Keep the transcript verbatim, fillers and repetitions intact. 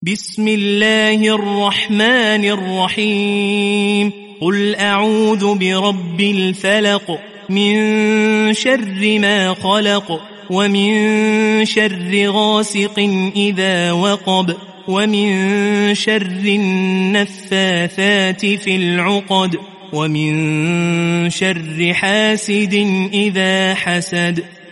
بسم الله الرحمن الرحيم قل أعوذ برب الفلق من شر ما خلق ومن شر غاسق إذا وقب ومن شر النفاثات في العقد ومن شر حاسد إذا حسد.